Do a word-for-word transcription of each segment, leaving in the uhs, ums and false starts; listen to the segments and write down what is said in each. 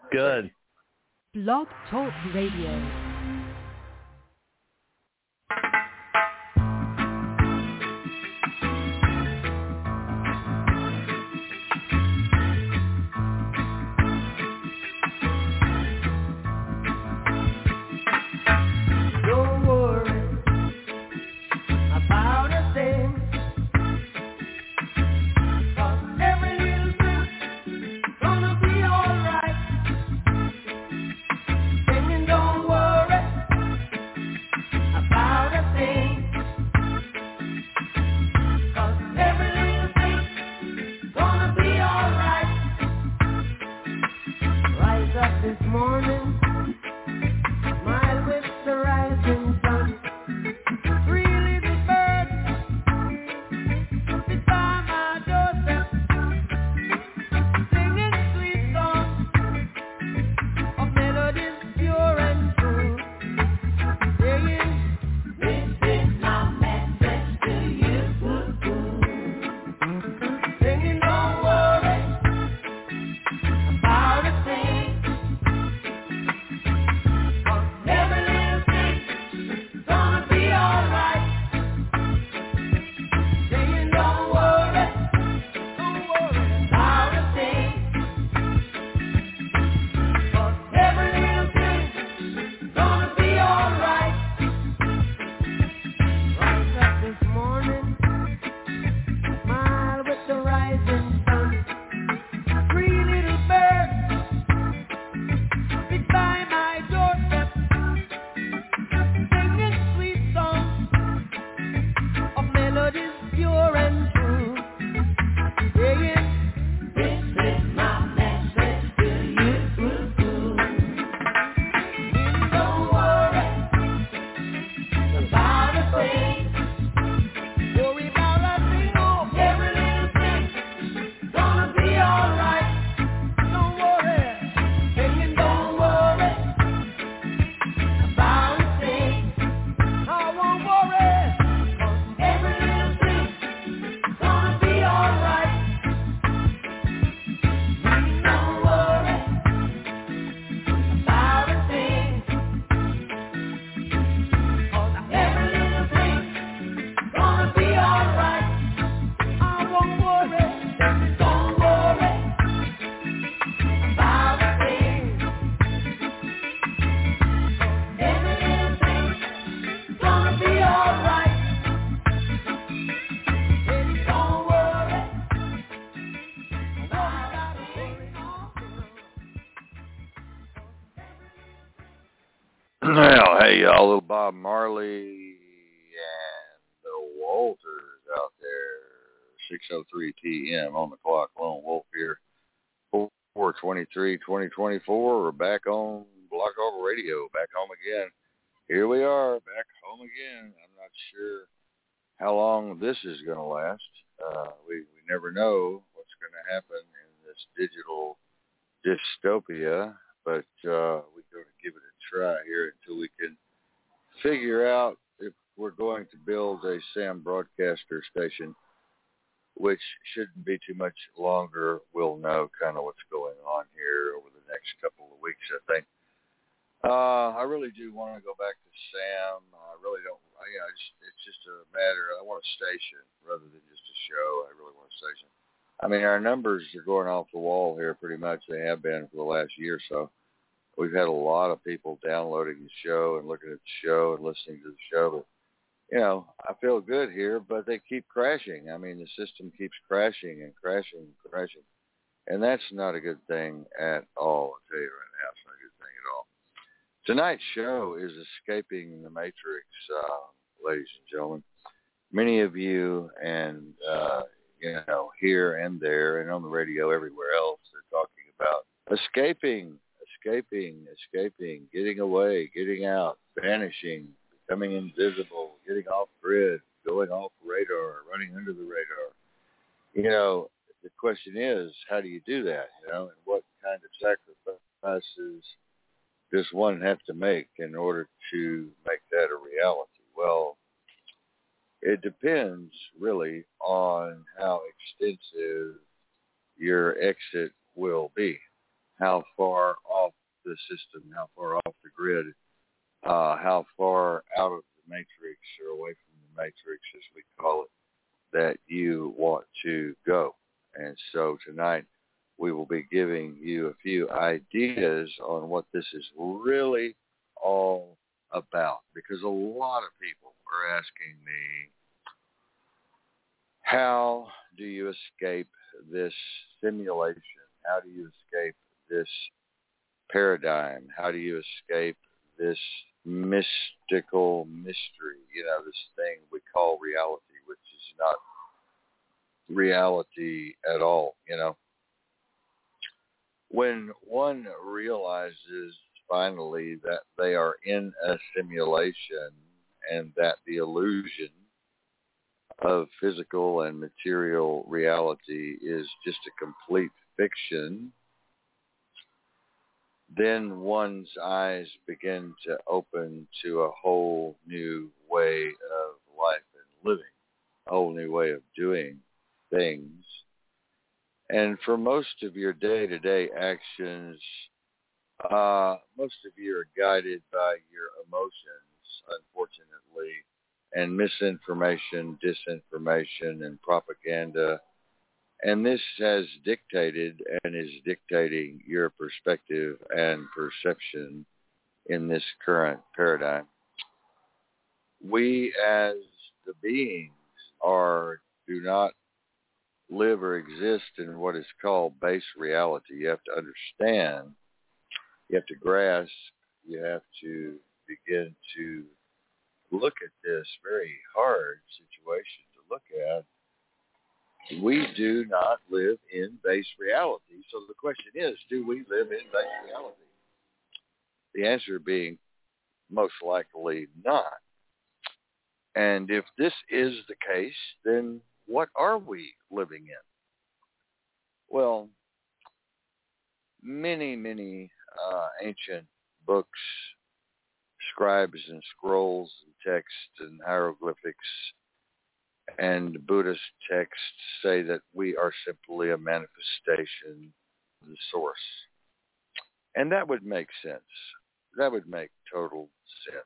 Good. Blog Talk Radio. Well, hey, y'all, little Bob Marley and the Walters out there, six oh three P M on the clock, Lone Wolf here, four twenty-three twenty twenty-four, we're back on Block Over Radio, back home again. Here we are, back home again. I'm not sure how long this is going to last. Uh, we, we never know what's going to happen in this digital dystopia, but uh, we're going to give it a try here until we can figure out if we're going to build a Sam broadcaster station, which shouldn't be too much longer. We'll know kind of what's going on here over the next couple of weeks, I think. Uh, I really do want to go back to Sam. I really don't. I, you know, just, it's just a matter. I want a station rather than just a show. I really want a station. I mean, our numbers are going off the wall here pretty much. They have been for the last year or so. We've had a lot of people downloading the show and looking at the show and listening to the show. But, you know, I feel good here, but they keep crashing. I mean, the system keeps crashing and crashing and crashing. And that's not a good thing at all. I'll tell you right now, it's not a good thing at all. Tonight's show is Escaping the Matrix, uh, ladies and gentlemen. Many of you, and, uh, you know, here and there and on the radio everywhere else, they're talking about escaping, escaping, escaping, getting away, getting out, vanishing, becoming invisible, getting off grid, going off radar, running under the radar. You know, the question is, how do you do that? You know, and what kind of sacrifices does one have to make in order to make that a reality? Well, it depends really on how extensive your exit will be. How far off the system, how far off the grid, uh, how far out of the matrix or away from the matrix, as we call it, that you want to go. And so tonight we will be giving you a few ideas on what this is really all about, because a lot of people are asking me, how do you escape this simulation? How do you escape this paradigm? How do you escape this mystical mystery, you know, this thing we call reality, which is not reality at all, you know? When one realizes finally that they are in a simulation and that the illusion of physical and material reality is just a complete fiction, then one's eyes begin to open to a whole new way of life and living, a whole new way of doing things. And for most of your day-to-day actions, uh, most of you are guided by your emotions, unfortunately, and misinformation, disinformation, and propaganda. And this has dictated and is dictating your perspective and perception in this current paradigm. We as the beings are, do not live or exist in what is called base reality. You have to understand, you have to grasp, you have to begin to look at this very hard situation to look at. We do not live in base reality. So the question is, do we live in base reality? The answer being most likely not. And if this is the case, then what are we living in? Well, many, many uh, ancient books, scribes and scrolls and texts and hieroglyphics and Buddhist texts say that we are simply a manifestation of the source. And that would make sense. That would make total sense.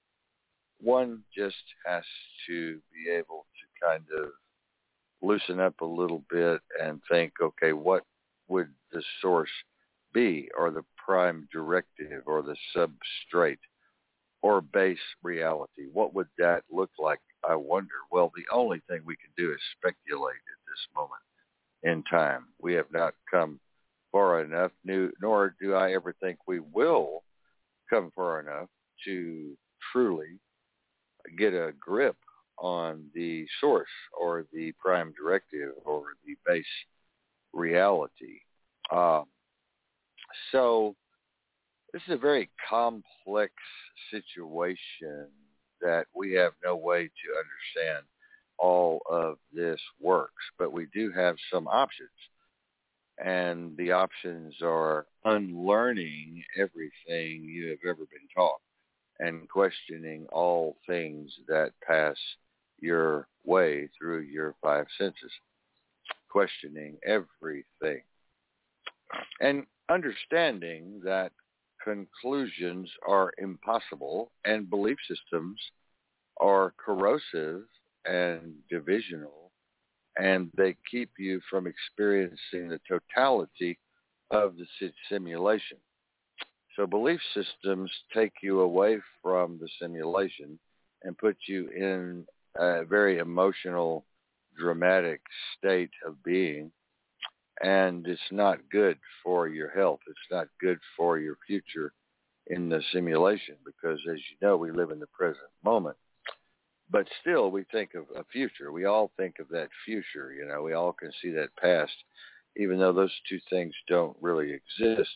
One just has to be able to kind of loosen up a little bit and think, okay, what would the source be, or the prime directive, or the substrate, or base reality? What would that look like, I wonder? Well, the only thing we can do is speculate at this moment in time. We have not come far enough, nor do I ever think we will come far enough to truly get a grip on the source or the prime directive or the base reality. Uh, so this is a very complex situation that we have no way to understand all of this works, but we do have some options. And the options are unlearning everything you have ever been taught and questioning all things that pass your way through your five senses, questioning everything, and understanding that conclusions are impossible and belief systems are corrosive and divisional, and they keep you from experiencing the totality of the simulation. So belief systems take you away from the simulation and put you in a very emotional, dramatic state of being. And it's not good for your health. It's not good for your future in the simulation because, as you know, we live in the present moment. But still, we think of a future. We all think of that future. You know, we all can see that past, even though those two things don't really exist.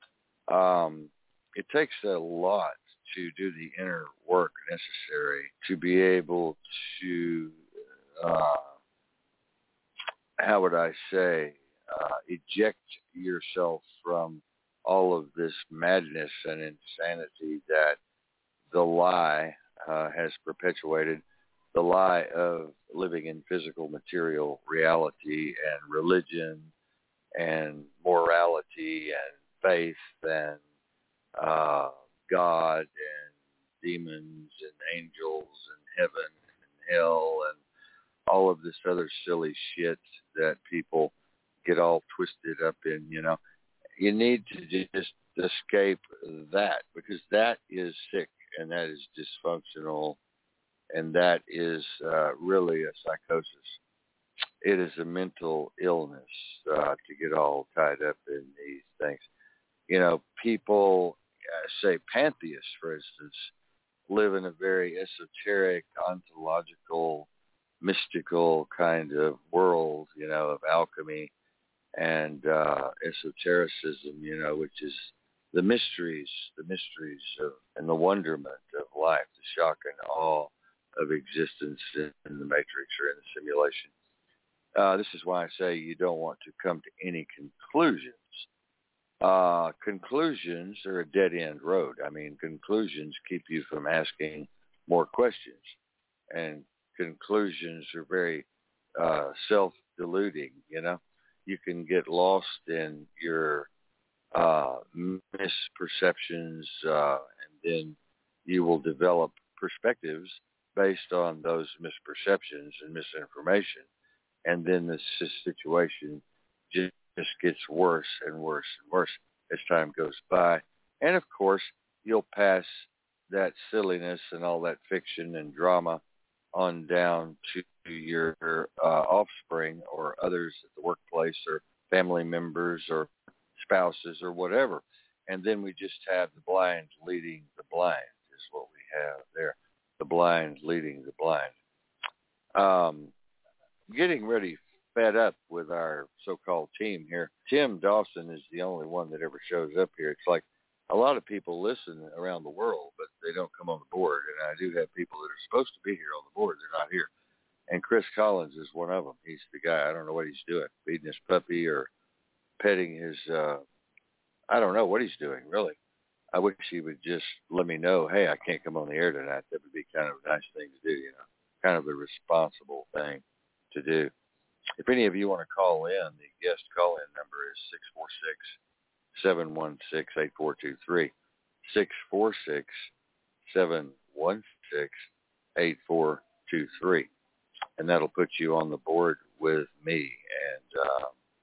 Um, it takes a lot to do the inner work necessary to be able to, uh, how would I say, uh, eject yourself from all of this madness and insanity that the lie uh, has perpetuated, the lie of living in physical material reality and religion and morality and faith and uh, God and demons and angels and heaven and hell and all of this other silly shit that people get all twisted up in, you know. You need to just escape that, because that is sick and that is dysfunctional and that is uh, really a psychosis. It is a mental illness uh, to get all tied up in these things. You know, people, uh, say pantheists, for instance, live in a very esoteric, ontological, mystical kind of world, you know, of alchemy and uh, esotericism, you know, which is the mysteries, the mysteries of, and the wonderment of life, the shock and awe of existence in, in the matrix or in the simulation. Uh, this is why I say you don't want to come to any conclusions. Uh, conclusions are a dead-end road. I mean, conclusions keep you from asking more questions. And conclusions are very uh, self-deluding, you know. You can get lost in your uh, misperceptions, uh, and then you will develop perspectives based on those misperceptions and misinformation. And then the situation just just gets worse and worse and worse as time goes by. And, of course, you'll pass that silliness and all that fiction and drama on down to your uh, offspring or others at the workplace or family members or spouses or whatever. And then we just have the blind leading the blind is what we have there, the blind leading the blind. Um, getting ready fed up with our so-called team here. Tim Dawson is the only one that ever shows up here. It's like a lot of people listen around the world, but they don't come on the board. And I do have people that are supposed to be here on the board. They're not here. And Chris Collins is one of them. He's the guy. I don't know what he's doing, feeding his puppy or petting his, uh, I don't know what he's doing, really. I wish he would just let me know, hey, I can't come on the air tonight. That would be kind of a nice thing to do, you know, kind of the responsible thing to do. If any of you want to call in, the guest call-in number is six four six, seven one six, eight four two three, six four six, seven one six, eight four two three. And that'll put you on the board with me. And uh,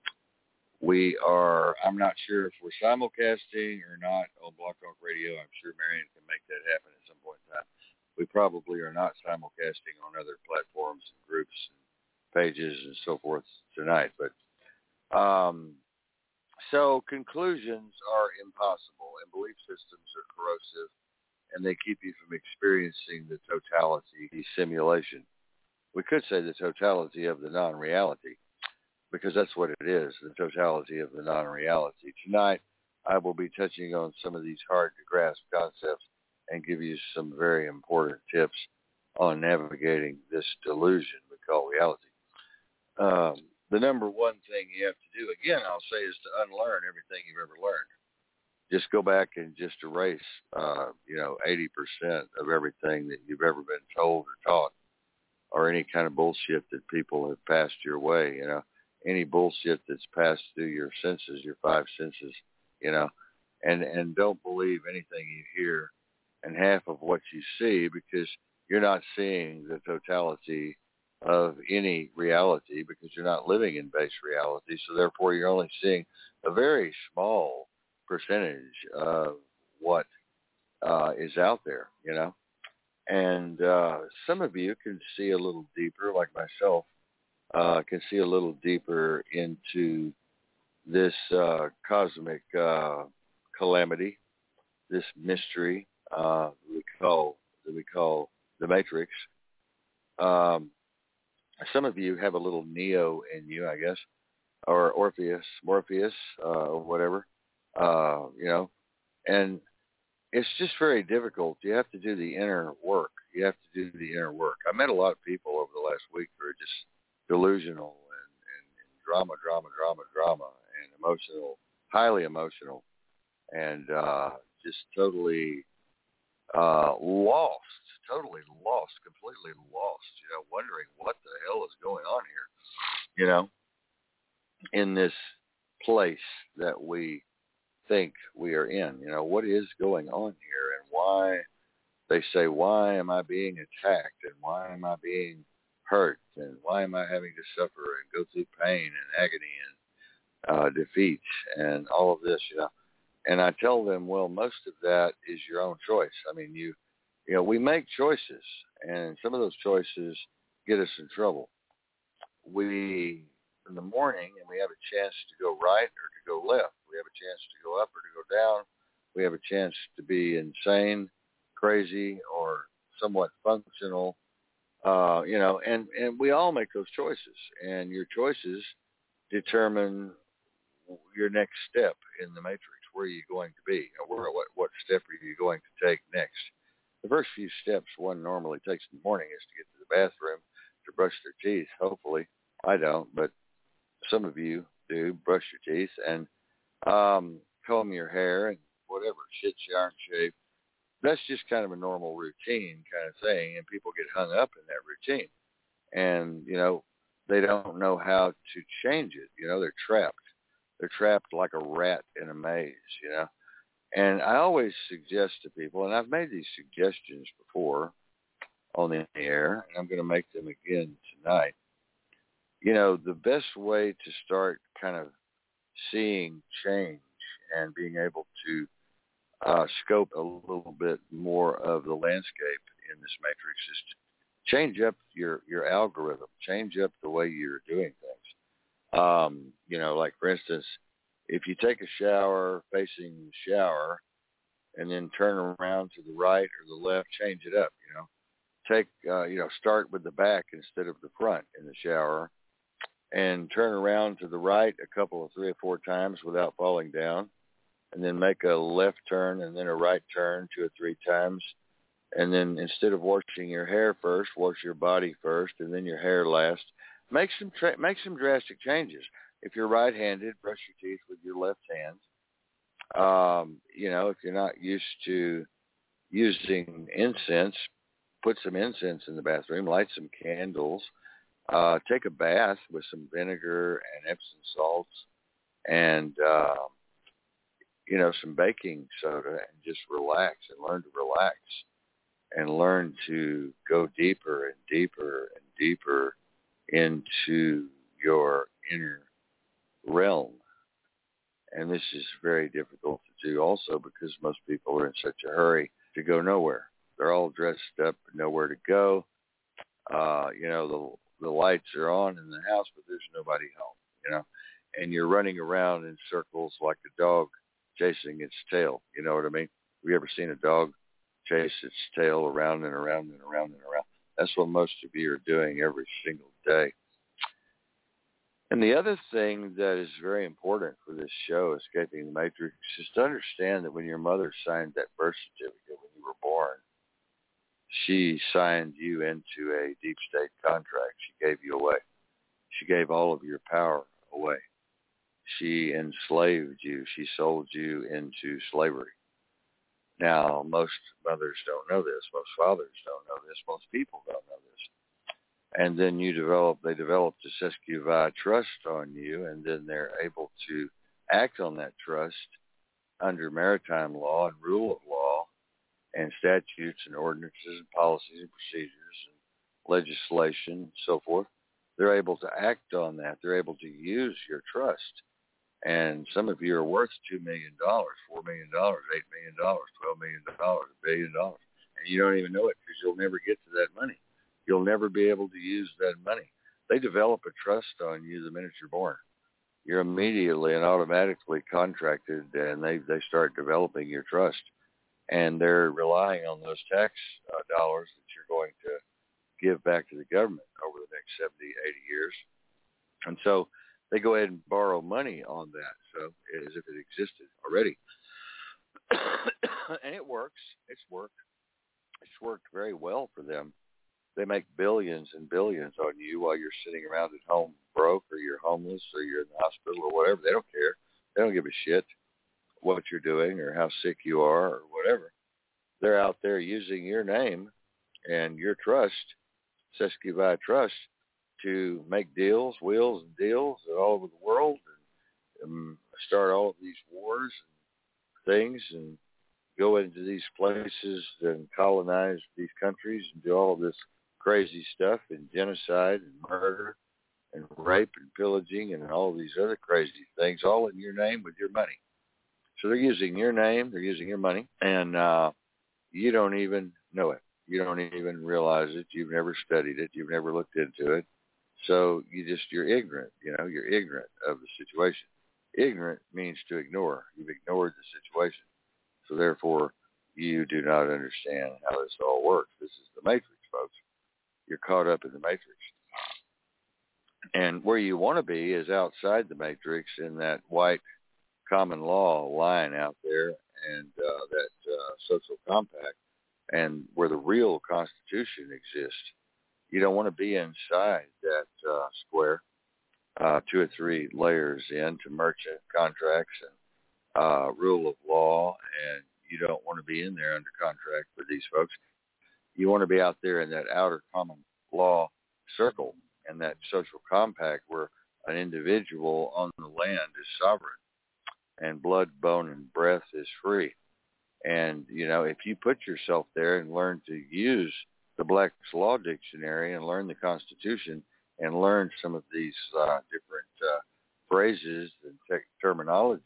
we are, I'm not sure if we're simulcasting or not on Blog Talk Radio. I'm sure Marion can make that happen at some point in time. We probably are not simulcasting on other platforms and groups and pages and so forth tonight. But um, so conclusions are impossible, and belief systems are corrosive, and they keep you from experiencing the totality of simulation. We could say the totality of the non-reality, because that's what it is, the totality of the non-reality. Tonight, I will be touching on some of these hard-to-grasp concepts and give you some very important tips on navigating this delusion we call reality. Um, the number one thing you have to do, again, I'll say, is to unlearn everything you've ever learned. Just go back and just erase, uh, you know, eighty percent of everything that you've ever been told or taught, or any kind of bullshit that people have passed your way, you know, any bullshit that's passed through your senses, your five senses, you know, and, and don't believe anything you hear and half of what you see, because you're not seeing the totality of any reality, because you're not living in base reality. So therefore you're only seeing a very small percentage of what uh, is out there, you know. And uh, some of you can see a little deeper, like myself, uh, can see a little deeper into this uh, cosmic uh, calamity, this mystery uh, we call that we call the Matrix. Um, some of you have a little Neo in you, I guess, or Orpheus, Morpheus, uh, or whatever, uh, you know, and it's just very difficult. You have to do the inner work. You have to do the inner work. I met a lot of people over the last week who are just delusional and, and, and drama, drama, drama, drama, and emotional, highly emotional, and uh, just totally uh, lost, totally lost, completely lost, you know, wondering what the hell is going on here, you know, in this place that we think we are in. You know, what is going on here, and why they say, why am I being attacked, and why am I being hurt, and why am I having to suffer and go through pain and agony and uh, defeat and all of this, you know. And I tell them, well, most of that is your own choice. I mean, you, you know, we make choices, and some of those choices get us in trouble. We, in the morning, and we have a chance to go right or to go left. We have a chance to go up or to go down. We have a chance to be insane, crazy, or somewhat functional, uh, you know, and, and we all make those choices. And your choices determine your next step in the matrix. Where are you going to be? Or where, what, what step are you going to take next? The first few steps one normally takes in the morning is to get to the bathroom, to brush their teeth, hopefully. I don't, but some of you do, brush your teeth and um, comb your hair and whatever, shit, shower, and shave. That's just kind of a normal routine kind of thing, and people get hung up in that routine. And, you know, they don't know how to change it. You know, they're trapped. They're trapped like a rat in a maze, you know. And I always suggest to people, and I've made these suggestions before on the air, and I'm going to make them again tonight. You know, the best way to start kind of seeing change and being able to uh, scope a little bit more of the landscape in this matrix is to change up your, your algorithm, change up the way you're doing things. Um, you know, like, for instance, if you take a shower facing the shower and then turn around to the right or the left, change it up, you know. Take, uh, you know, start with the back instead of the front in the shower and turn around to the right a couple of three or four times without falling down, and then make a left turn and then a right turn two or three times. And then instead of washing your hair first, wash your body first and then your hair last. Make some tra- make some drastic changes. If you're right-handed, brush your teeth with your left hand. Um, you know, if you're not used to using incense, put some incense in the bathroom, light some candles, uh, take a bath with some vinegar and Epsom salts and, uh, you know, some baking soda, and just relax and learn to relax and learn to go deeper and deeper and deeper into your inner realm. And this is very difficult to do also because most people are in such a hurry to go nowhere. They're all dressed up, nowhere to go. Uh, you know, the the lights are on in the house, but there's nobody home, you know. And you're running around in circles like a dog chasing its tail. You know what I mean? Have you ever seen a dog chase its tail around and around and around and around? That's what most of you are doing every single day. And the other thing that is very important for this show, Escaping the Matrix, is to understand that when your mother signed that birth certificate when you were born, she signed you into a deep state contract. She gave you away. She gave all of your power away. She enslaved you. She sold you into slavery. Now, most mothers don't know this. Most fathers don't know this. Most people don't know this. And then you develop, they developed a Sesquiva trust on you, and then they're able to act on that trust under maritime law and rule of law and statutes and ordinances and policies and procedures and legislation and so forth. They're able to act on that. They're able to use your trust. And some of you are worth two million dollars, four million dollars, eight million dollars, twelve million dollars, a billion dollars. And you don't even know it because you'll never get to that money. You'll never be able to use that money. They develop a trust on you the minute you're born. You're immediately and automatically contracted, and they, they start developing your trust. And they're relying on those tax uh, dollars that you're going to give back to the government over the next seventy, eighty years. And so they go ahead and borrow money on that, so as if it existed already. And it works. It's worked. It's worked very well for them. They make billions and billions on you while you're sitting around at home broke, or you're homeless, or you're in the hospital or whatever. They don't care. They don't give a shit what you're doing or how sick you are or whatever. They're out there using your name and your trust, Sesquiva Trust, to make deals, wheels and deals all over the world, and um, start all of these wars things and go into these places and colonize these countries and do all of this crazy stuff and genocide and murder and rape and pillaging and all these other crazy things, all in your name with your money. So they're using your name, they're using your money, and uh, you don't even know it. You don't even realize it. You've never studied it. You've never looked into it. So you just, you're ignorant, you know, you're ignorant of the situation. Ignorant means to ignore. You've ignored the situation. So therefore, you do not understand how this all works. This is the Matrix, folks. You're caught up in the Matrix. And where you want to be is outside the Matrix in that white common law line out there and uh, that uh, social compact and where the real Constitution exists. You don't want to be inside that uh, square, uh, two or three layers into merchant contracts and uh, rule of law, and you don't want to be in there under contract with these folks. You want to be out there in that outer common law circle and that social compact where an individual on the land is sovereign and blood, bone, and breath is free. And, you know, if you put yourself there and learn to use the Black's Law Dictionary and learn the Constitution and learn some of these uh, different uh, phrases and te- terminology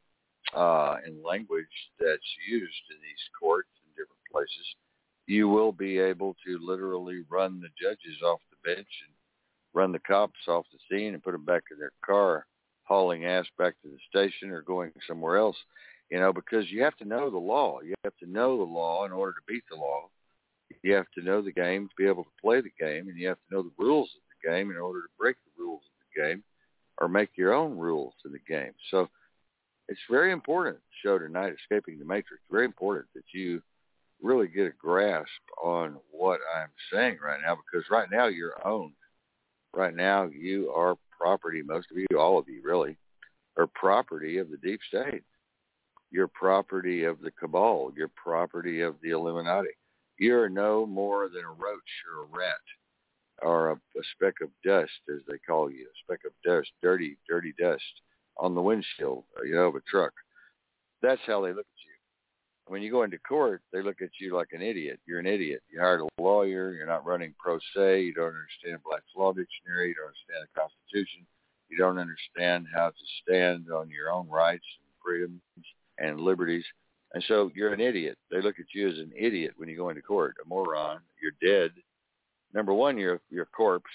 uh, and language that's used in these courts in different places, you will be able to literally run the judges off the bench and run the cops off the scene and put them back in their car, hauling ass back to the station or going somewhere else, you know, because you have to know the law. You have to know the law in order to beat the law. You have to know the game to be able to play the game, and you have to know the rules of the game in order to break the rules of the game or make your own rules in the game. So it's very important, the show tonight, Escaping the Matrix, very important that you really get a grasp on what I'm saying right now, because right now you're owned. Right now you are property, most of you, all of you really, are property of the deep state. You're property of the cabal. You're property of the Illuminati. You're no more than a roach or a rat or a, a speck of dust, as they call you, a speck of dust, dirty, dirty dust on the windshield, you know, of a truck. That's how they look at you. When you go into court, they look at you like an idiot. You're an idiot. You hired a lawyer. You're not running pro se. You don't understand Black's Law Dictionary. You don't understand the Constitution. You don't understand how to stand on your own rights and freedoms and liberties. And so you're an idiot. They look at you as an idiot when you go into court, a moron. You're dead. Number one, you're you're a corpse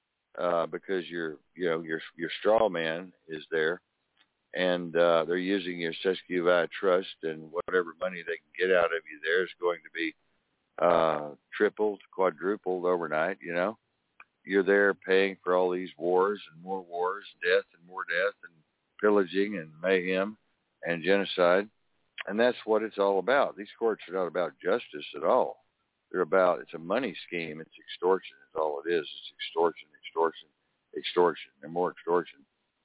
uh, because your you know your your straw man is there, and uh, they're using your Sesquivu trust, and whatever money they can get out of you there is going to be uh, tripled, quadrupled overnight. You know, you're there paying for all these wars and more wars, death and more death, and pillaging and mayhem and genocide. And that's what it's all about. These courts are not about justice at all. They're about, it's a money scheme. It's extortion is all it is. It's extortion, extortion, extortion, and more extortion.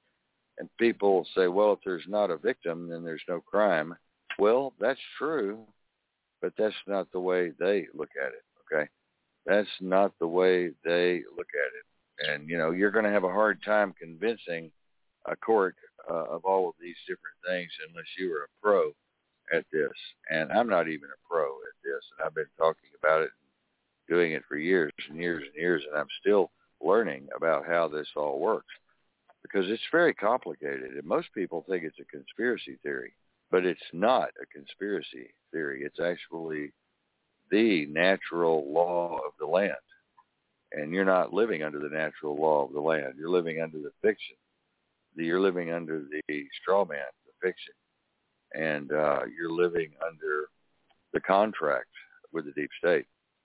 And people say, well, if there's not a victim, then there's no crime. Well, that's true, but that's not the way they look at it, okay? That's not the way they look at it. And, you know, you're going to have a hard time convincing a court uh, of all of these different things unless you are a pro at this. And I'm not even a pro at this, and I've been talking about it and doing it for years and years and years, and I'm still learning about how this all works because it's very complicated, and most people think it's a conspiracy theory, but it's not a conspiracy theory. It's actually the natural law of the land, and you're not living under the natural law of the land. You're living under the fiction. You're living under the straw man, the fiction. And uh, you're living under the contract with the deep state.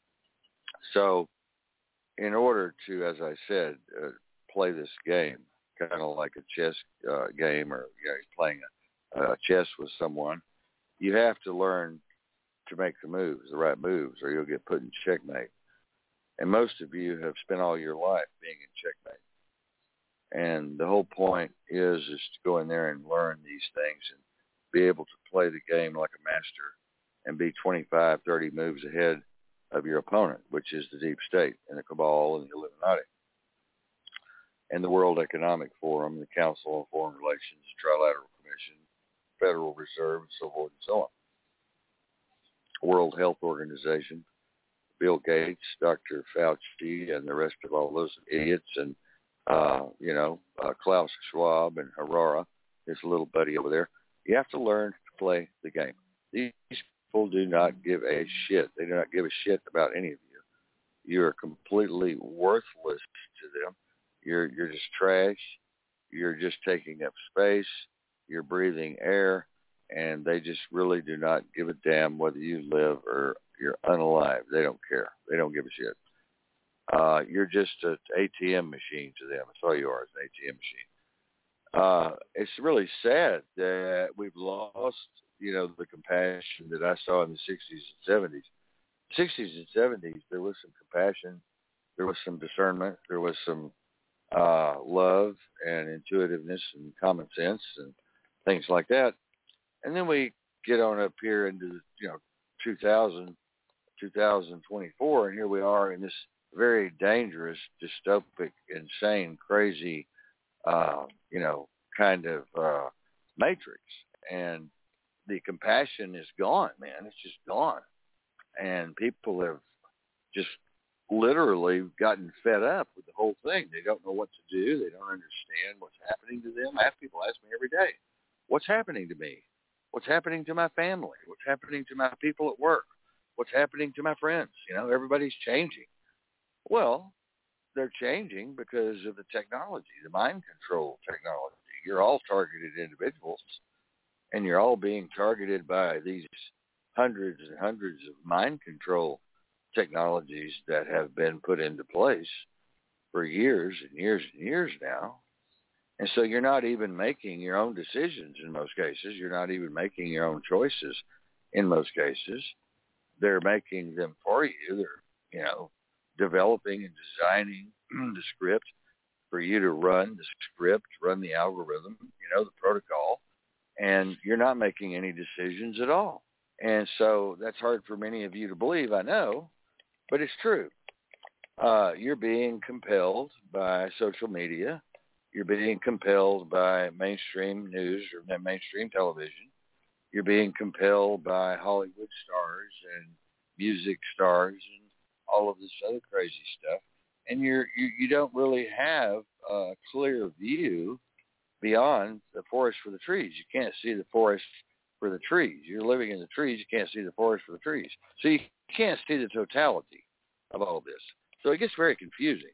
So in order to, as I said, uh, play this game, kind of like a chess uh, game or you know, playing a, a chess with someone, you have to learn to make the moves, the right moves, or you'll get put in checkmate. And most of you have spent all your life being in checkmate. And the whole point is, is to go in there and learn these things and be able to play the game like a master and be twenty-five, thirty moves ahead of your opponent, which is the deep state and the cabal and the Illuminati and the World Economic Forum, the Council on Foreign Relations, Trilateral Commission, Federal Reserve, and so forth and so on. World Health Organization, Bill Gates, Doctor Fauci, and the rest of all those idiots, and, uh, you know, uh, Klaus Schwab and Harari, his little buddy over there. You have to learn to play the game. These people do not give a shit. They do not give a shit about any of you. You're completely worthless to them. You're you're just trash. You're just taking up space. You're breathing air. And they just really do not give a damn whether you live or you're unalive. They don't care. They don't give a shit. Uh, you're just an A T M machine to them. That's all you are, is an A T M machine. Uh, it's really sad that we've lost, you know, the compassion that I saw in the sixties and seventies. sixties and seventies, there was some compassion. There was some discernment. There was some uh, love and intuitiveness and common sense and things like that. And then we get on up here into, you know, two thousand, two thousand twenty-four, and here we are in this very dangerous, dystopic, insane, crazy, uh, you know, kind of uh, matrix. And the compassion is gone, man. It's just gone. And people have just literally gotten fed up with the whole thing. They don't know what to do. They don't understand what's happening to them. I have people ask me every day, what's happening to me? What's happening to my family? What's happening to my people at work? What's happening to my friends? You know, everybody's changing. Well, they're changing because of the technology, the mind control technology. You're all targeted individuals, and you're all being targeted by these hundreds and hundreds of mind control technologies that have been put into place for years and years and years now. And so you're not even making your own decisions in most cases. You're not even making your own choices in most cases. They're making them for you. They're, you know, developing and designing the script for you to run the script, run the algorithm, you know, the protocol, and you're not making any decisions at all. And so that's hard for many of you to believe, I know, but it's true. Uh, you're being compelled by social media. You're being compelled by mainstream news or mainstream television. You're being compelled by Hollywood stars and music stars and all of this other crazy stuff. And you're, you you don't really have a clear view beyond the forest for the trees. You can't see the forest for the trees. You're living in the trees. You can't see the forest for the trees. So you can't see the totality of all of this. So it gets very confusing.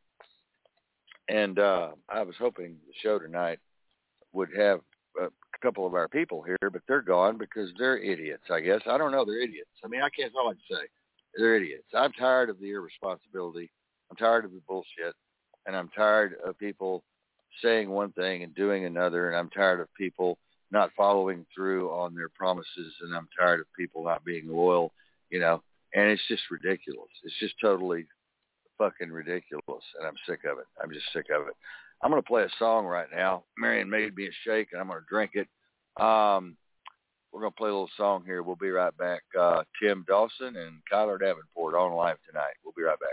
And uh, I was hoping the show tonight would have a couple of our people here, but they're gone because they're idiots, I guess. I don't know. They're idiots. I mean, I can't all I can say. They're idiots. I'm tired of the irresponsibility. I'm tired of the bullshit. And I'm tired of people saying one thing and doing another. And I'm tired of people not following through on their promises. And I'm tired of people not being loyal, you know. And it's just ridiculous. It's just totally fucking ridiculous, and I'm sick of it. I'm just sick of it. I'm going to play a song right now. Marion made me a shake, and I'm going to drink it. Um, we're going to play a little song here. We'll be right back. Uh, Tim Dawson and Kyler Davenport on live tonight. We'll be right back.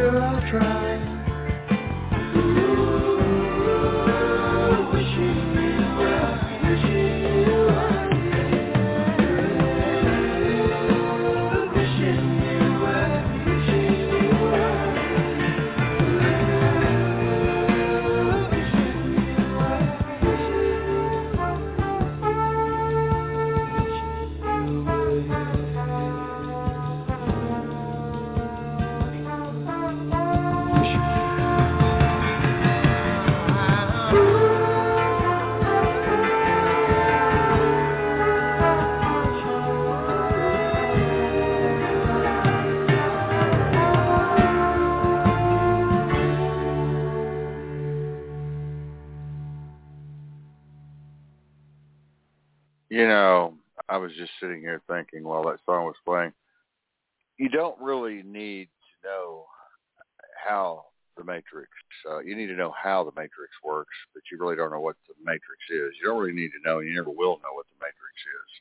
sure I'll try. You know, I was just sitting here thinking while that song was playing, you don't really need to know how the Matrix, uh, you need to know how the Matrix works, but you really don't know what the Matrix is. You don't really need to know, and you never will know what the Matrix is.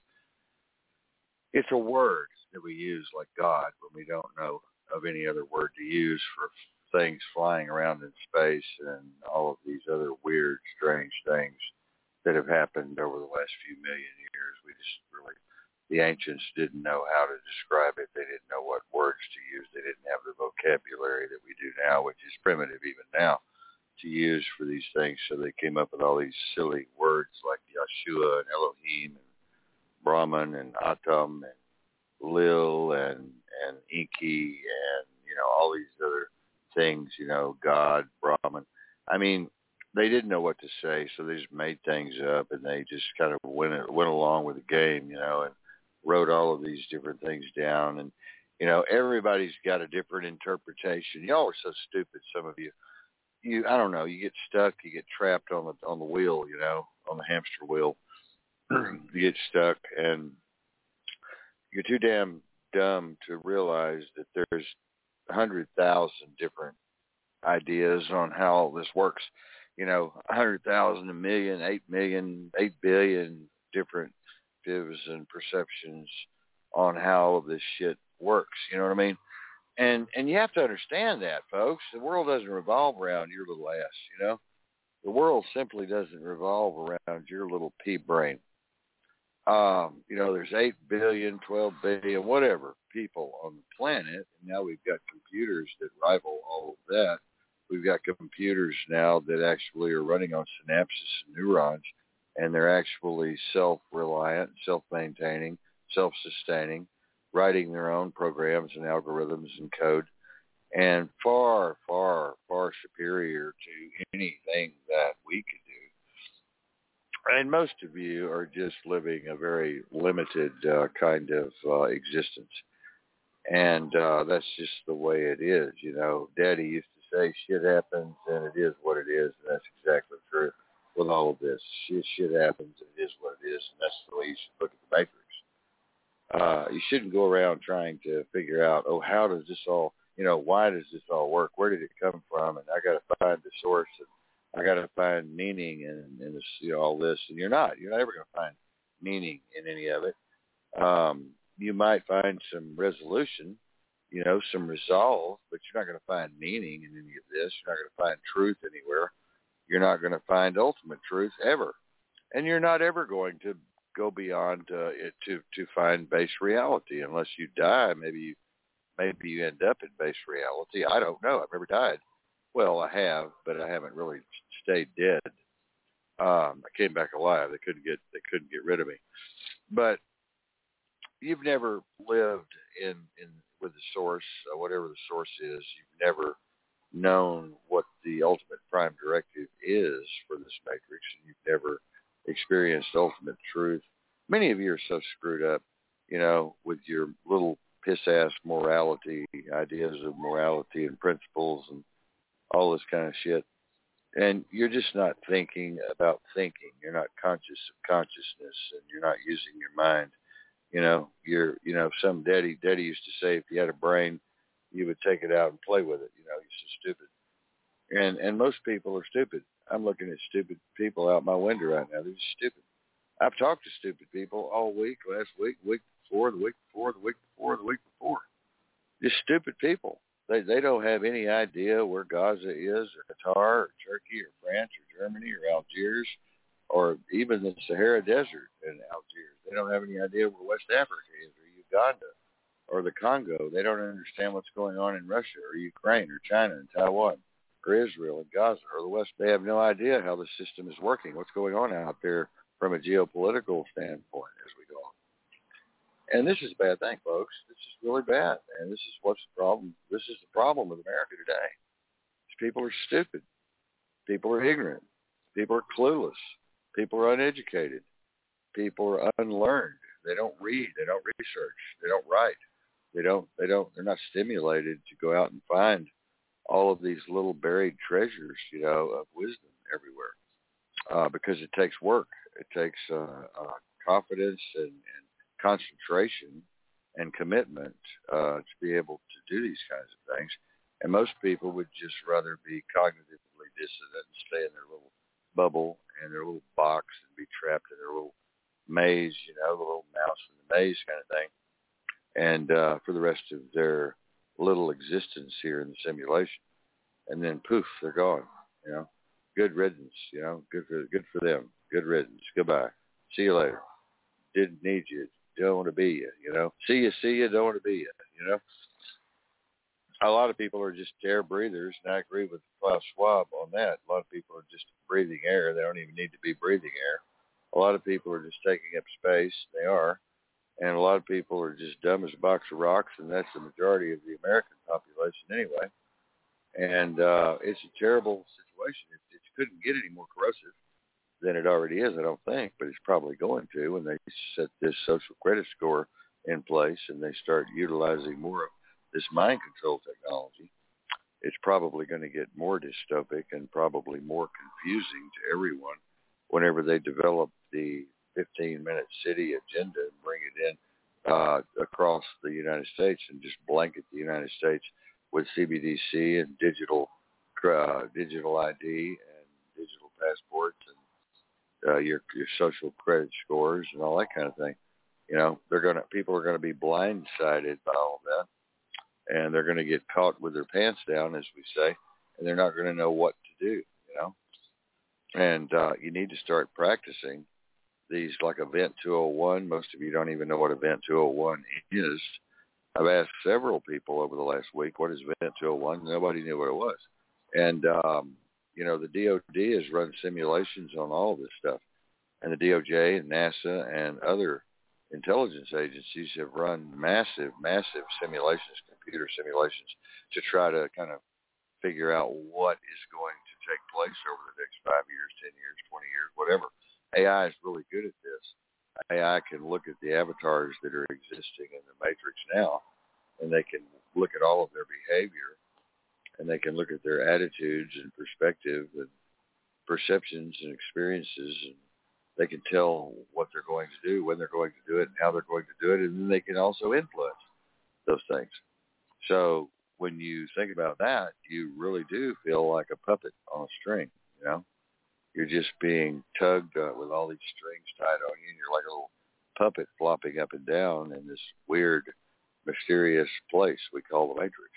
It's a word that we use like God when we don't know of any other word to use for things flying around in space and all of these other weird, strange things that have happened over the last few million years. We just really, the ancients didn't know how to describe it. They didn't know what words to use. They didn't have the vocabulary that we do now, which is primitive even now, to use for these things. So they came up with all these silly words like Yeshua and Elohim and Brahman and Atum and Lil and, and Inky and, you know, all these other things, you know, God, Brahman. I mean, they didn't know what to say, so they just made things up, and they just kind of went went along with the game, you know, and wrote all of these different things down. And, you know, everybody's got a different interpretation. Y'all are so stupid, some of you. You, I don't know, you get stuck, you get trapped on the on the wheel, you know, on the hamster wheel. You get stuck, and you're too damn dumb to realize that there's one hundred thousand different ideas on how this works. You know, one hundred thousand, a million, eight million, eight billion different views and perceptions on how this shit works. You know what I mean? And and you have to understand that, folks. The world doesn't revolve around your little ass, you know? The world simply doesn't revolve around your little pea brain. Um, you know, there's eight billion, twelve billion, whatever people on the planet, and now we've got computers that rival all of that. We've got computers now that actually are running on synapses and neurons, and they're actually self-reliant, self-maintaining, self-sustaining, writing their own programs and algorithms and code, and far, far, far superior to anything that we could do. And most of you are just living a very limited uh, kind of uh, existence. And uh, that's just the way it is. You know, Daddy used to say shit happens and it is what it is, and that's exactly true with all of this. Shit, shit happens and it is what it is, and that's the way you should look at the Matrix. Uh, you shouldn't go around trying to figure out, oh, how does this all, you know, why does this all work? Where did it come from? And I got to find the source, and I got to find meaning in, in this, you know, all this. And you're not. You're not ever going to find meaning in any of it. Um, you might find some resolution, you know, some resolve, but you're not going to find meaning in any of this. You're not going to find truth anywhere. You're not going to find ultimate truth ever. And you're not ever going to go beyond uh, it to, to find base reality unless you die. Maybe you, maybe you end up in base reality. I don't know. I've never died. Well, I have, but I haven't really stayed dead. Um, I came back alive. They couldn't get they couldn't get rid of me. But you've never lived in, in with the source, uh, whatever the source is. You've never known what the ultimate prime directive is for this matrix, and you've never experienced ultimate truth. Many of you are so screwed up, you know, with your little piss-ass morality, ideas of morality and principles and all this kind of shit. And you're just not thinking about thinking. You're not conscious of consciousness, and you're not using your mind. You know, you're, you know, some daddy, daddy used to say if you had a brain, you would take it out and play with it. You know, you're so stupid. And and most people are stupid. I'm looking at stupid people out my window right now. They're just stupid. I've talked to stupid people all week, last week, week before, the week before, the week before, the week before. Just stupid people. They they don't have any idea where Gaza is, or Qatar, or Turkey, or France, or Germany, or Algiers, or even the Sahara Desert in Algiers. They don't have any idea where West Africa is, or Uganda, or the Congo. They don't understand what's going on in Russia, or Ukraine, or China, and Taiwan, or Israel, and Gaza, or the West. They have no idea how the system is working, what's going on out there from a geopolitical standpoint as we go on. And this is a bad thing, folks. This is really bad. And this is what's the problem. This is the problem with America today. People are stupid. People are ignorant. People are clueless. People are uneducated. People are unlearned. They don't read. They don't research. They don't write. They don't, they don't, they're not stimulated to go out and find all of these little buried treasures, you know, of wisdom everywhere. Uh, because it takes work. It takes uh, uh, confidence and, and concentration and commitment uh, to be able to do these kinds of things. And most people would just rather be cognitively dissident and stay in their little bubble and their little box and be trapped in their little maze, you know, the little mouse in the maze kind of thing. And uh, for the rest of their little existence here in the simulation. And then poof, they're gone, you know. Good riddance, you know, good for good for them. Good riddance. Goodbye. See you later. Didn't need you. Don't want to be you, you know. See you, see you, don't want to be you, you know. A lot of people are just air breathers, and I agree with Klaus Schwab on that. A lot of people are just breathing air. They don't even need to be breathing air. A lot of people are just taking up space. They are. And a lot of people are just dumb as a box of rocks, and that's the majority of the American population anyway. And uh, it's a terrible situation. It, it couldn't get any more corrosive than it already is, I don't think, but it's probably going to when they set this social credit score in place and they start utilizing more of this mind control technology. It's probably going to get more dystopic and probably more confusing to everyone whenever they develop the fifteen-minute city agenda and bring it in uh, across the United States and just blanket the United States with C B D C and digital uh, digital I D and digital passports and Uh, your your social credit scores and all that kind of thing. You know, they're gonna people are gonna be blindsided by all of that, and they're gonna get caught with their pants down, as we say, and they're not gonna know what to do. You know, and uh, you need to start practicing these like Event two oh one. Most of you don't even know what Event two oh one is. I've asked several people over the last week, what is Event two oh one? Nobody knew what it was, and um, you know, the D O D has run simulations on all of this stuff. And the D O J and NASA and other intelligence agencies have run massive, massive simulations, computer simulations, to try to kind of figure out what is going to take place over the next five years, ten years, twenty years, whatever. A I is really good at this. A I can look at the avatars that are existing in the Matrix now, and they can look at all of their behavior, and they can look at their attitudes and perspective and perceptions and experiences, and they can tell what they're going to do, when they're going to do it, and how they're going to do it, and then they can also influence those things. So when you think about that, you really do feel like a puppet on a string, you know? You're just being tugged uh, with all these strings tied on you, and you're like a little puppet flopping up and down in this weird, mysterious place we call the Matrix.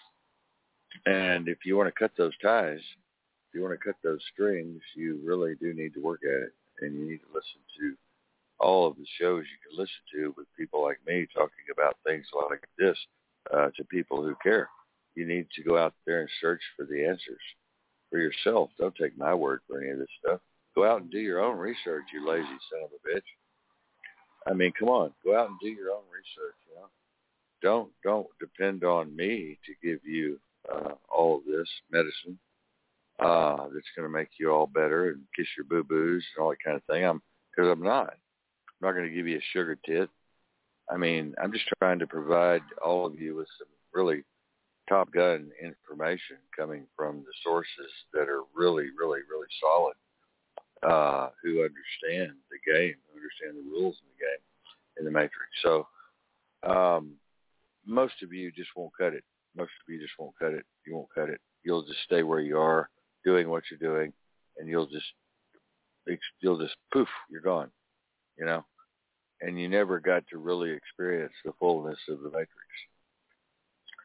And if you want to cut those ties, if you want to cut those strings, you really do need to work at it. And you need to listen to all of the shows you can listen to with people like me talking about things like this uh, to people who care. You need to go out there and search for the answers for yourself. Don't take my word for any of this stuff. Go out and do your own research, you lazy son of a bitch. I mean, come on. Go out and do your own research, you know. Don't, don't depend on me to give you uh, all of this medicine. Uh, that's going to make you all better and kiss your boo-boos and all that kind of thing. I'm, because I'm not. I'm not going to give you a sugar tit. I mean, I'm just trying to provide all of you with some really Top Gun information coming from the sources that are really, really, really solid, uh, who understand the game, who understand the rules in the game, in the Matrix. So um, most of you just won't cut it. Most of you just won't cut it. You won't cut it. You'll just stay where you are, doing what you're doing, and you'll just, you'll just poof, you're gone, you know, and you never got to really experience the fullness of the Matrix.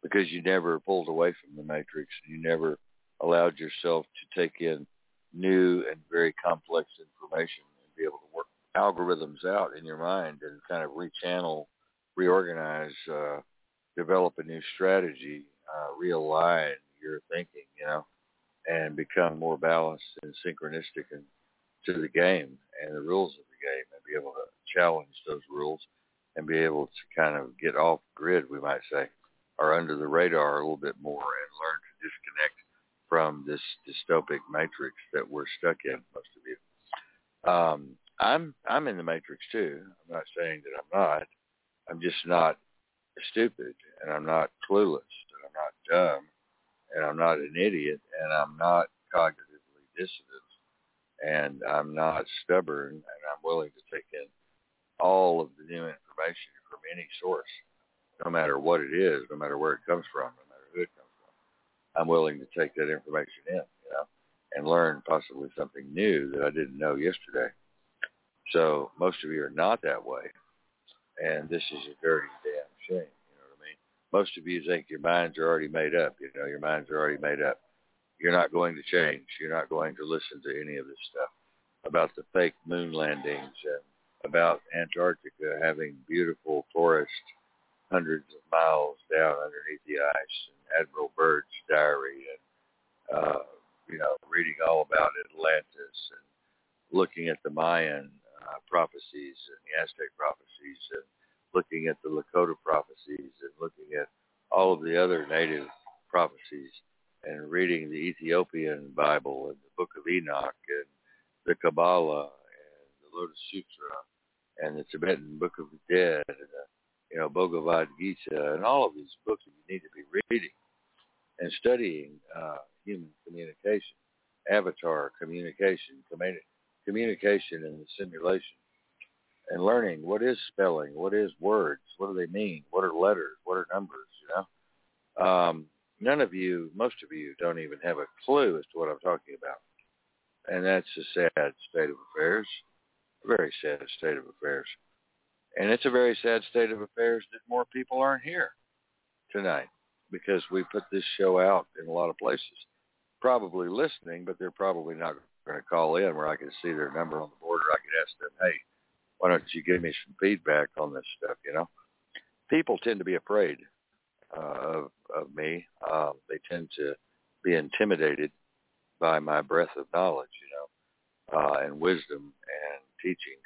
because you never pulled away from the matrix. You never allowed yourself to take in new and very complex information and be able to work algorithms out in your mind and kind of rechannel, reorganize, uh, develop a new strategy, uh, realign your thinking, you know, and become more balanced and synchronistic and to the game and the rules of the game, and be able to challenge those rules and be able to kind of get off grid, we might say, or under the radar a little bit more and learn to disconnect from this dystopic matrix that we're stuck in, most of you. Um, I'm I'm in the matrix too. I'm not saying that I'm not. I'm just not stupid, and I'm not clueless, and I'm not dumb, and I'm not an idiot, and I'm not cognitively dissonant, and I'm not stubborn, and I'm willing to take in all of the new information from any source, no matter what it is, no matter where it comes from, no matter who it comes from. I'm willing to take that information in, you know, and learn possibly something new that I didn't know yesterday. So most of you are not that way, and this is a very damn shame, you know what I mean? Most of you think your minds are already made up, you know, your minds are already made up. You're not going to change. You're not going to listen to any of this stuff about the fake moon landings and about Antarctica having beautiful forests hundreds of miles down underneath the ice, and Admiral Byrd's diary, and, uh, you know, reading all about Atlantis, and looking at the Mayan uh, prophecies and the Aztec prophecies, and looking at the Lakota prophecies, and looking at all of the other native prophecies, and reading the Ethiopian Bible and the Book of Enoch and the Kabbalah and the Lotus Sutra and the Tibetan Book of the Dead and the, you know, Bhagavad Gita, and all of these books that you need to be reading and studying uh, human communication, avatar communication, communi- communication in the simulation, and learning what is spelling, what is words, what do they mean, what are letters, what are numbers, you know. Um, none of you, most of you, don't even have a clue as to what I'm talking about. And that's a sad state of affairs, a very sad state of affairs. And it's a very sad state of affairs that more people aren't here tonight, because we put this show out in a lot of places, probably listening, but they're probably not going to call in where I can see their number on the board, or I could ask them, hey, why don't you give me some feedback on this stuff, you know? People tend to be afraid uh, of, of me. Um, they tend to be intimidated by my breadth of knowledge, you know, uh, and wisdom and teachings.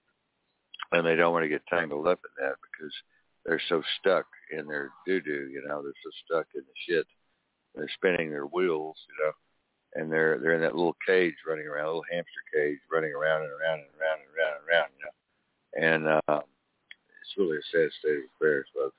And they don't want to get tangled up in that because they're so stuck in their doo-doo, you know. They're so stuck in the shit. They're spinning their wheels, you know, and they're they're in that little cage running around, a little hamster cage running around and around and around and around and around, you know. And uh, it's really a sad state of affairs, folks.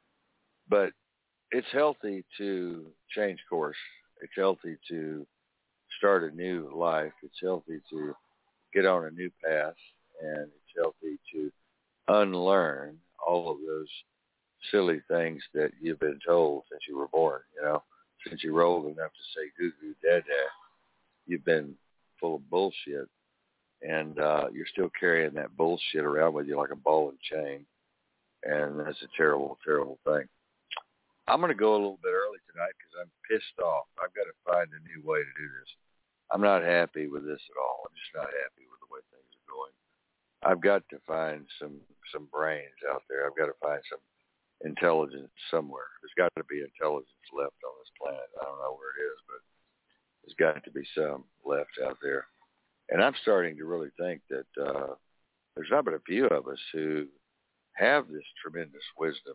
But it's healthy to change course. It's healthy to start a new life. It's healthy to get on a new path, and it's healthy to unlearn all of those silly things that you've been told since you were born, you know. Since you were old enough to say goo-goo dada, you've been full of bullshit, and uh, you're still carrying that bullshit around with you like a ball and chain, and that's a terrible, terrible thing. I'm going to go a little bit early tonight because I'm pissed off. I've got to find a new way to do this. I'm not happy with this at all. I'm just not happy with the way things are going. I've got to find some, some brains out there. I've got to find some intelligence somewhere. There's got to be intelligence left on this planet. I don't know where it is, but there's got to be some left out there. And I'm starting to really think that uh, there's not but a few of us who have this tremendous wisdom,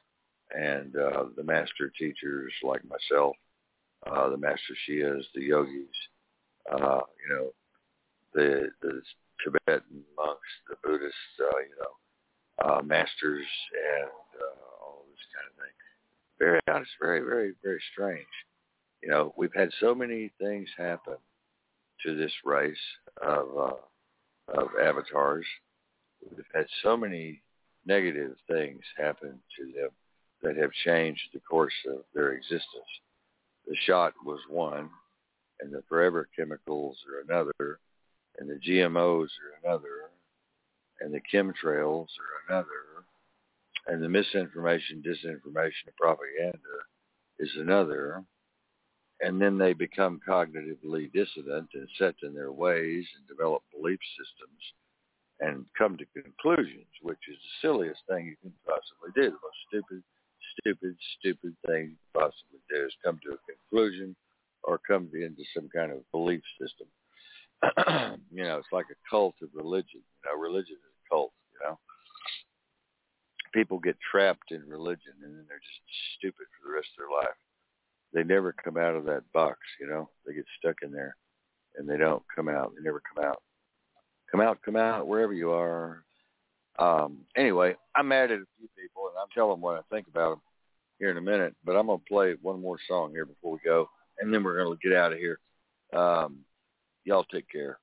and uh, the master teachers like myself, uh, the master Shias, the yogis, uh, you know, the, the Tibetan monks, the Buddhists, uh, you know, uh, masters, and uh, all this kind of thing. Very honest, very, very, very strange. You know, we've had so many things happen to this race of uh, of avatars. We've had so many negative things happen to them that have changed the course of their existence. The shot was one, and the forever chemicals are another, and the G M Os are another, and the chemtrails are another, And the misinformation, disinformation, and propaganda is another. And then they become cognitively dissident and set in their ways and develop belief systems and come to conclusions, which is the silliest thing you can possibly do. The most stupid, stupid, stupid thing you can possibly do is come to a conclusion or come to, into some kind of belief system. You know, it's like a cult of religion. You know, religion is a cult, you know. People get trapped in religion and then they're just stupid for the rest of their life. They never come out of that box, you know. They get stuck in there and they don't come out. They never come out. Come out, come out, wherever you are. Um, anyway, I'm mad at a few people and I'm telling them what I think about them here in a minute, but I'm going to play one more song here before we go, and then we're going to get out of here. Um, y'all take care.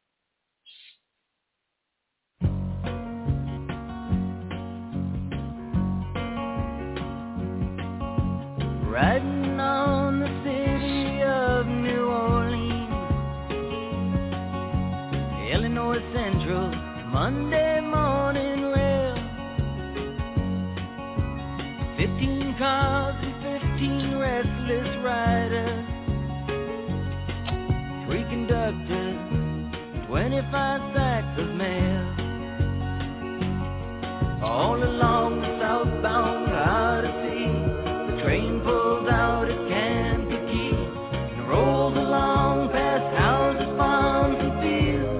Riding on the city of New Orleans, Illinois Central, Monday morning rail. Fifteen cars and fifteen restless riders, three conductors, twenty-five sacks of mail. All along the southbound Odyssey, the train pulls out at Kankakee and rolls along past houses, farms, and fields,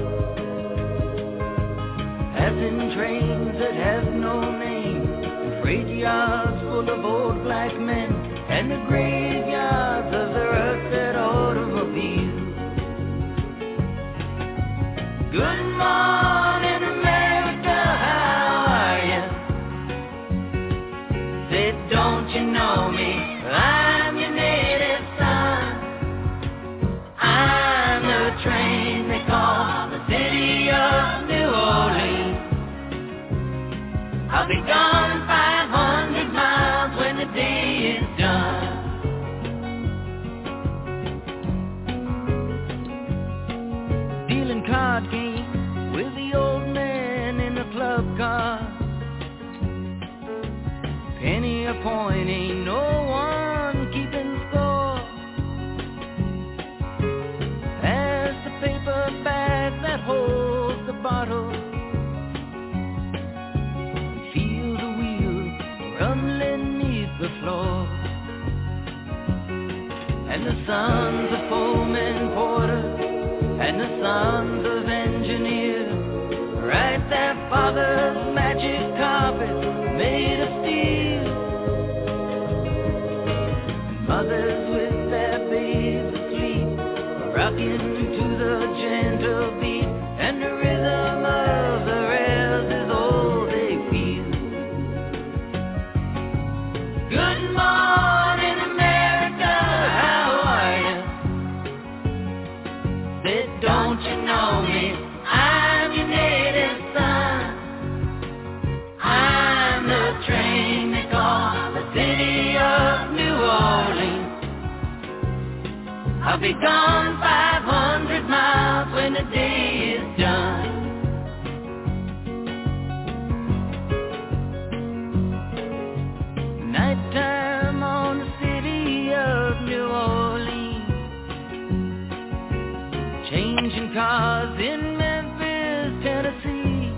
passing trains that have no name, and freight yards full of old black men, and the graveyards of the rusted automobiles. Good morning, America, how are you? Say, don't you know me? I'm your native son. I'm the train they call the city of New Orleans. I'll be gone five hundred miles when the day is done. Dealing card games with the old man in a club car. Penny a point, ain't no one keeping score. As the paper bag that holds the bottle, feel the wheels rumbling neath the floor. And the sons of foremen porters and the sons of engineers write their father's magic carpet made of steel. Mothers with their babes asleep, rocking to the gentle beat, and the rhythm of the rails is all they feel. Good morning, America, how are you? Say, don't you know me? I'm your native son. I'm the train they call the city of New Orleans. I'll be gone five hundred miles when the day is done. Nighttime on the city of New Orleans, changing cars in Memphis, Tennessee.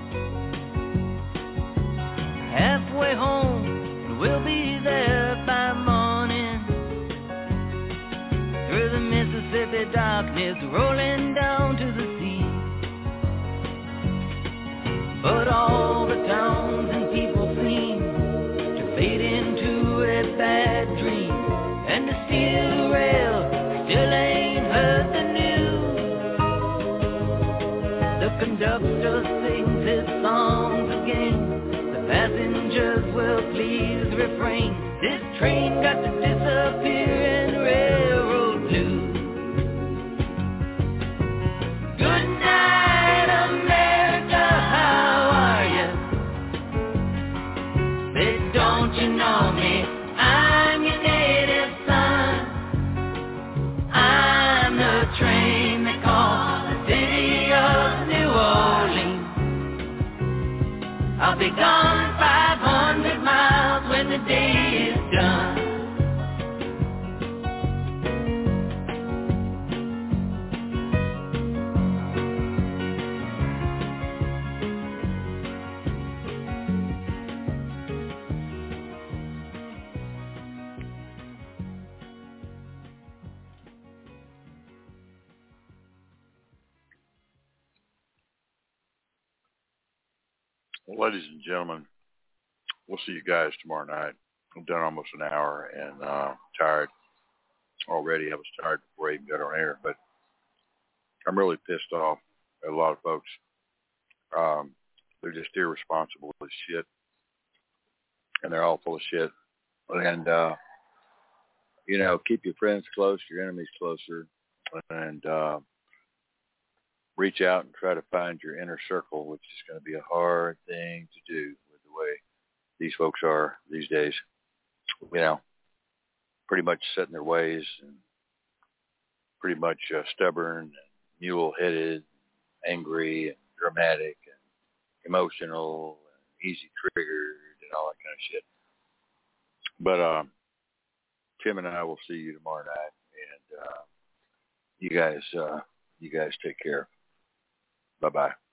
Halfway home, and we'll be there by morning. Through the Mississippi darkness, rolling down to the sea. But all the towns and people seem to fade into a bad dream, and the steel rail still ain't heard the news. The conductor sings his songs again. The passengers will please refrain. This train got to disappear in railroad blues. Good Well, ladies and gentlemen, we'll see you guys tomorrow night. I've done almost an hour and uh, tired already. I was tired before I even got on air, but I'm really pissed off at a lot of folks. Um, they're just irresponsible as shit, and they're all full of shit. And, uh, you know, keep your friends close, your enemies closer, and uh, reach out and try to find your inner circle, which is going to be a hard thing to do with the way these folks are these days. You know, pretty much set in their ways and pretty much uh, stubborn and mule-headed, angry and dramatic and emotional and easy triggered and all that kind of shit. But um, Tim and I will see you tomorrow night, and uh, you guys, uh, you guys take care. Bye bye.